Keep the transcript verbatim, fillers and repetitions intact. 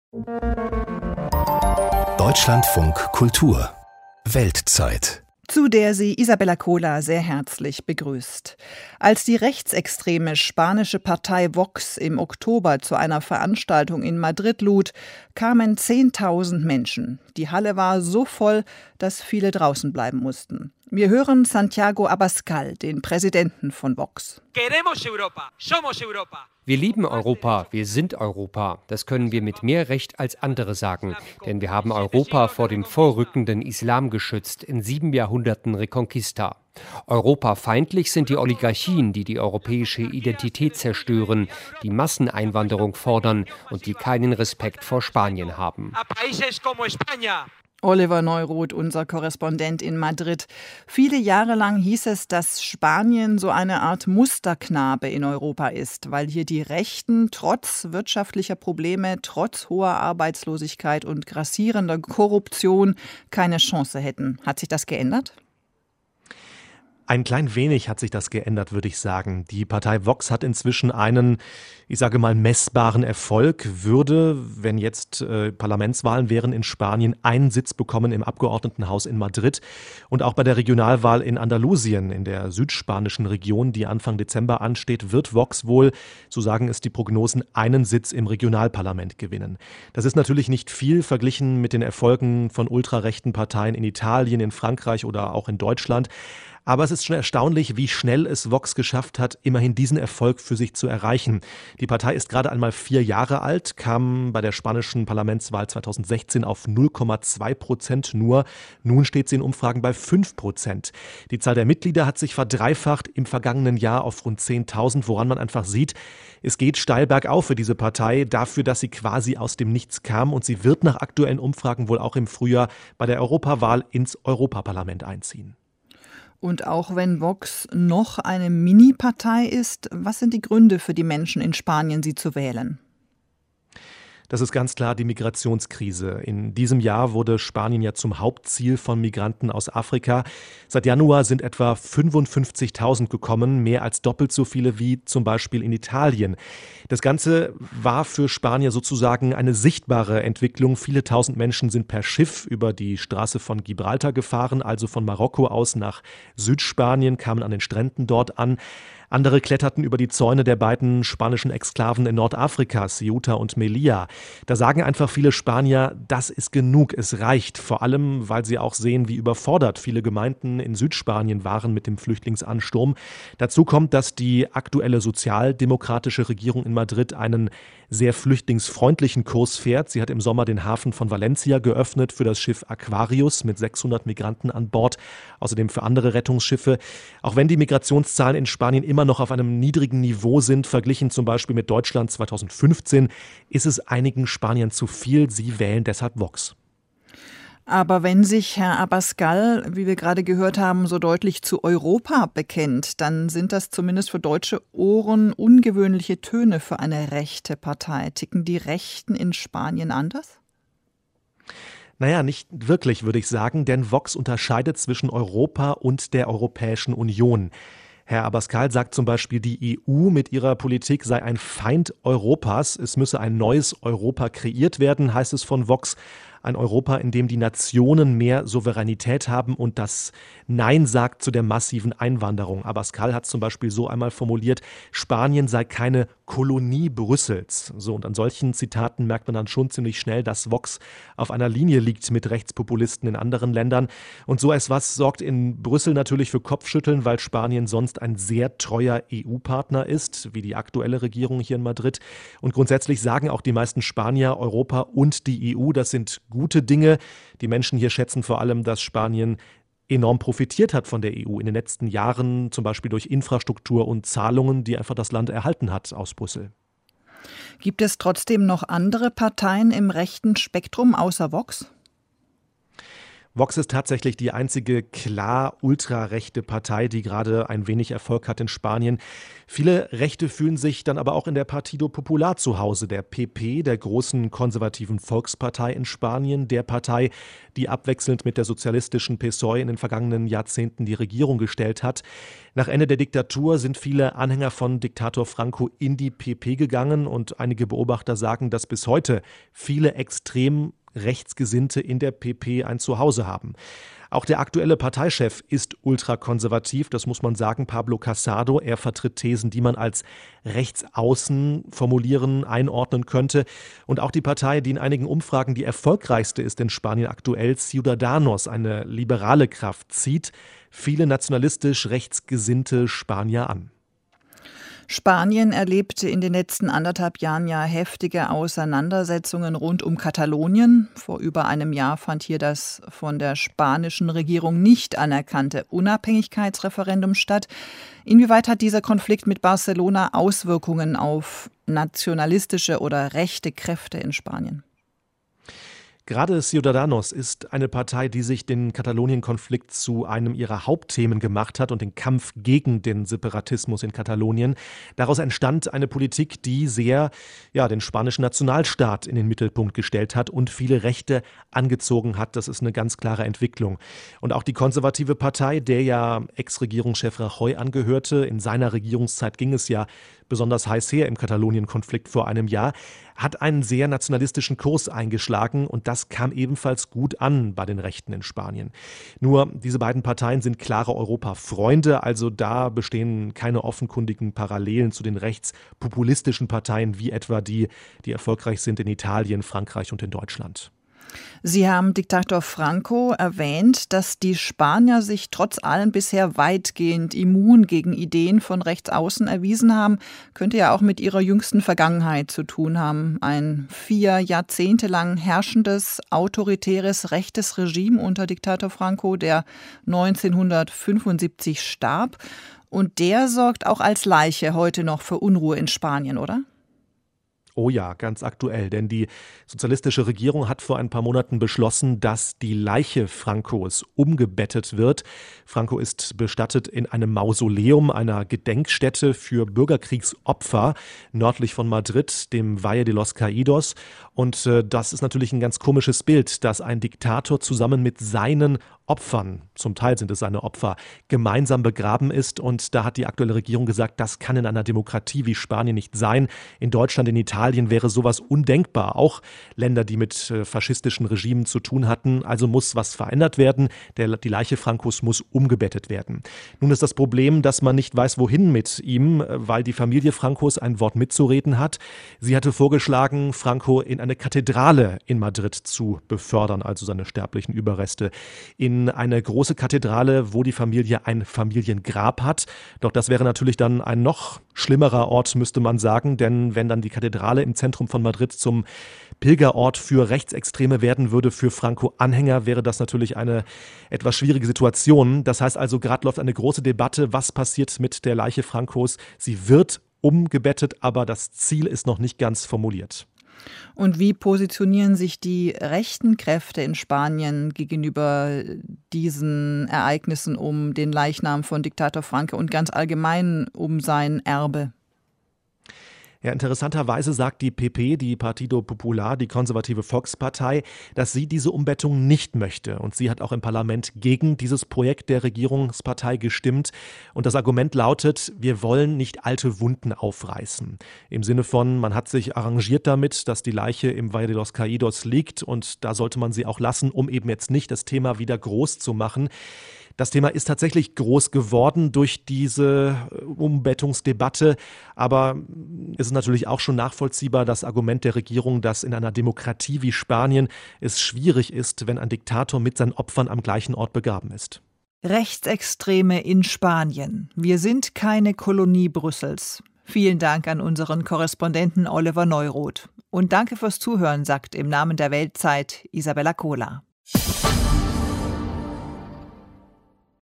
Deutschlandfunk Kultur Weltzeit, zu der sie Isabella Kohler sehr herzlich begrüßt. Als die rechtsextreme spanische Partei Vox im Oktober zu einer Veranstaltung in Madrid lud, kamen zehntausend Menschen. Die Halle war so voll, dass viele draußen bleiben mussten. Wir hören Santiago Abascal, den Präsidenten von Vox. Wir lieben Europa, wir sind Europa. Das können wir mit mehr Recht als andere sagen. Denn wir haben Europa vor dem vorrückenden Islam geschützt, in sieben Jahrhunderten Reconquista. Europafeindlich sind die Oligarchien, die die europäische Identität zerstören, die Masseneinwanderung fordern und die keinen Respekt vor Spanien haben. Oliver Neuroth, unser Korrespondent in Madrid. Viele Jahre lang hieß es, dass Spanien so eine Art Musterknabe in Europa ist, weil hier die Rechten trotz wirtschaftlicher Probleme, trotz hoher Arbeitslosigkeit und grassierender Korruption keine Chance hätten. Hat sich das geändert? Ein klein wenig hat sich das geändert, würde ich sagen. Die Partei Vox hat inzwischen einen, ich sage mal, messbaren Erfolg, würde, wenn jetzt äh, Parlamentswahlen wären in Spanien, einen Sitz bekommen im Abgeordnetenhaus in Madrid. Und auch bei der Regionalwahl in Andalusien, in der südspanischen Region, die Anfang Dezember ansteht, wird Vox wohl, so sagen es die Prognosen, einen Sitz im Regionalparlament gewinnen. Das ist natürlich nicht viel verglichen mit den Erfolgen von ultrarechten Parteien in Italien, in Frankreich oder auch in Deutschland. Aber es ist schon erstaunlich, wie schnell es Vox geschafft hat, immerhin diesen Erfolg für sich zu erreichen. Die Partei ist gerade einmal vier Jahre alt, kam bei der spanischen Parlamentswahl zweitausendsechzehn auf null Komma zwei Prozent nur. Nun steht sie in Umfragen bei fünf Prozent. Die Zahl der Mitglieder hat sich verdreifacht im vergangenen Jahr auf rund zehntausend, woran man einfach sieht, es geht steil bergauf für diese Partei, dafür, dass sie quasi aus dem Nichts kam. Und sie wird nach aktuellen Umfragen wohl auch im Frühjahr bei der Europawahl ins Europaparlament einziehen. Und auch wenn Vox noch eine Mini-Partei ist, was sind die Gründe für die Menschen in Spanien, sie zu wählen? Das ist ganz klar die Migrationskrise. In diesem Jahr wurde Spanien ja zum Hauptziel von Migranten aus Afrika. Seit Januar sind etwa fünfundfünfzigtausend gekommen, mehr als doppelt so viele wie zum Beispiel in Italien. Das Ganze war für Spanier sozusagen eine sichtbare Entwicklung. Viele tausend Menschen sind per Schiff über die Straße von Gibraltar gefahren, also von Marokko aus nach Südspanien, kamen an den Stränden dort an. Andere kletterten über die Zäune der beiden spanischen Exklaven in Nordafrika, Ceuta und Melilla. Da sagen einfach viele Spanier, das ist genug, es reicht. Vor allem, weil sie auch sehen, wie überfordert viele Gemeinden in Südspanien waren mit dem Flüchtlingsansturm. Dazu kommt, dass die aktuelle sozialdemokratische Regierung in Madrid einen sehr flüchtlingsfreundlichen Kurs fährt. Sie hat im Sommer den Hafen von Valencia geöffnet für das Schiff Aquarius mit sechshundert Migranten an Bord, außerdem für andere Rettungsschiffe. Auch wenn die Migrationszahlen in Spanien immer noch auf einem niedrigen Niveau sind, verglichen zum Beispiel mit Deutschland zweitausendfünfzehn, ist es einigen Spaniern zu viel. Sie wählen deshalb Vox. Aber wenn sich Herr Abascal, wie wir gerade gehört haben, so deutlich zu Europa bekennt, dann sind das zumindest für deutsche Ohren ungewöhnliche Töne für eine rechte Partei. Ticken die Rechten in Spanien anders? Naja, nicht wirklich, würde ich sagen, denn Vox unterscheidet zwischen Europa und der Europäischen Union. Herr Abascal sagt zum Beispiel, die E U mit ihrer Politik sei ein Feind Europas. Es müsse ein neues Europa kreiert werden, heißt es von Vox. Ein Europa, in dem die Nationen mehr Souveränität haben und das Nein sagt zu der massiven Einwanderung. Abascal hat zum Beispiel so einmal formuliert, Spanien sei keine Kolonie Brüssels. So, und an solchen Zitaten merkt man dann schon ziemlich schnell, dass Vox auf einer Linie liegt mit Rechtspopulisten in anderen Ländern. Und so etwas sorgt in Brüssel natürlich für Kopfschütteln, weil Spanien sonst ein sehr treuer E U-Partner ist, wie die aktuelle Regierung hier in Madrid. Und grundsätzlich sagen auch die meisten Spanier, Europa und die E U, das sind gute Dinge. Die Menschen hier schätzen vor allem, dass Spanien enorm profitiert hat von der E U in den letzten Jahren, zum Beispiel durch Infrastruktur und Zahlungen, die einfach das Land erhalten hat aus Brüssel. Gibt es trotzdem noch andere Parteien im rechten Spektrum außer Vox? Vox ist tatsächlich die einzige klar ultrarechte Partei, die gerade ein wenig Erfolg hat in Spanien. Viele Rechte fühlen sich dann aber auch in der Partido Popular zu Hause, der P P, der großen konservativen Volkspartei in Spanien, der Partei, die abwechselnd mit der sozialistischen P S O E in den vergangenen Jahrzehnten die Regierung gestellt hat. Nach Ende der Diktatur sind viele Anhänger von Diktator Franco in die P P gegangen und einige Beobachter sagen, dass bis heute viele extrem Rechtsgesinnte in der P P ein Zuhause haben. Auch der aktuelle Parteichef ist ultrakonservativ, das muss man sagen, Pablo Casado. Er vertritt Thesen, die man als rechtsaußen formulieren, einordnen könnte. Und auch die Partei, die in einigen Umfragen die erfolgreichste ist in Spanien aktuell, Ciudadanos, eine liberale Kraft, zieht viele nationalistisch rechtsgesinnte Spanier an. Spanien erlebte in den letzten anderthalb Jahren ja heftige Auseinandersetzungen rund um Katalonien. Vor über einem Jahr fand hier das von der spanischen Regierung nicht anerkannte Unabhängigkeitsreferendum statt. Inwieweit hat dieser Konflikt mit Barcelona Auswirkungen auf nationalistische oder rechte Kräfte in Spanien? Gerade Ciudadanos ist eine Partei, die sich den Katalonien-Konflikt zu einem ihrer Hauptthemen gemacht hat und den Kampf gegen den Separatismus in Katalonien. Daraus entstand eine Politik, die sehr ja, den spanischen Nationalstaat in den Mittelpunkt gestellt hat und viele Rechte angezogen hat. Das ist eine ganz klare Entwicklung. Und auch die konservative Partei, der ja Ex-Regierungschef Rajoy angehörte, in seiner Regierungszeit ging es ja besonders heiß her im Katalonien-Konflikt vor einem Jahr, hat einen sehr nationalistischen Kurs eingeschlagen und das kam ebenfalls gut an bei den Rechten in Spanien. Nur diese beiden Parteien sind klare Europa-Freunde, also da bestehen keine offenkundigen Parallelen zu den rechtspopulistischen Parteien wie etwa die, die erfolgreich sind in Italien, Frankreich und in Deutschland. Sie haben Diktator Franco erwähnt, dass die Spanier sich trotz allem bisher weitgehend immun gegen Ideen von Rechtsaußen erwiesen haben. Könnte ja auch mit ihrer jüngsten Vergangenheit zu tun haben. Ein vier Jahrzehnte lang herrschendes, autoritäres, rechtes Regime unter Diktator Franco, der neunzehnhundertfünfundsiebzig starb. Und der sorgt auch als Leiche heute noch für Unruhe in Spanien, oder? Oh ja, ganz aktuell, denn die sozialistische Regierung hat vor ein paar Monaten beschlossen, dass die Leiche Francos umgebettet wird. Franco ist bestattet in einem Mausoleum, einer Gedenkstätte für Bürgerkriegsopfer nördlich von Madrid, dem Valle de los Caídos. Und äh, das ist natürlich ein ganz komisches Bild, dass ein Diktator zusammen mit seinen Opfern, zum Teil sind es seine Opfer, gemeinsam begraben ist. Und da hat die aktuelle Regierung gesagt, das kann in einer Demokratie wie Spanien nicht sein. In Deutschland, in Italien wäre sowas undenkbar. Auch Länder, die mit äh, faschistischen Regimen zu tun hatten. Also muss was verändert werden. Der, die Leiche Francos muss umgebettet werden. Nun ist das Problem, dass man nicht weiß, wohin mit ihm, weil die Familie Francos ein Wort mitzureden hat. Sie hatte vorgeschlagen, Franco in eine Kathedrale in Madrid zu befördern, also seine sterblichen Überreste. In eine große Kathedrale, wo die Familie ein Familiengrab hat. Doch das wäre natürlich dann ein noch schlimmerer Ort, müsste man sagen, denn wenn dann die Kathedrale im Zentrum von Madrid zum Pilgerort für Rechtsextreme werden würde, für Franco-Anhänger, wäre das natürlich eine etwas schwierige Situation. Das heißt also, gerade läuft eine große Debatte, was passiert mit der Leiche Francos. Sie wird umgebettet, aber das Ziel ist noch nicht ganz formuliert. Und wie positionieren sich die rechten Kräfte in Spanien gegenüber diesen Ereignissen um den Leichnam von Diktator Franco und ganz allgemein um sein Erbe? Ja, interessanterweise sagt die P P, die Partido Popular, die konservative Volkspartei, dass sie diese Umbettung nicht möchte. Und sie hat auch im Parlament gegen dieses Projekt der Regierungspartei gestimmt. Und das Argument lautet, wir wollen nicht alte Wunden aufreißen. Im Sinne von, man hat sich arrangiert damit, dass die Leiche im Valle de los Caídos liegt. Und da sollte man sie auch lassen, um eben jetzt nicht das Thema wieder groß zu machen. Das Thema ist tatsächlich groß geworden durch diese Umbettungsdebatte, aber es ist natürlich auch schon nachvollziehbar, das Argument der Regierung, dass in einer Demokratie wie Spanien es schwierig ist, wenn ein Diktator mit seinen Opfern am gleichen Ort begraben ist. Rechtsextreme in Spanien. Wir sind keine Kolonie Brüssels. Vielen Dank an unseren Korrespondenten Oliver Neuroth. Und danke fürs Zuhören, sagt im Namen der Weltzeit Isabella Kohler.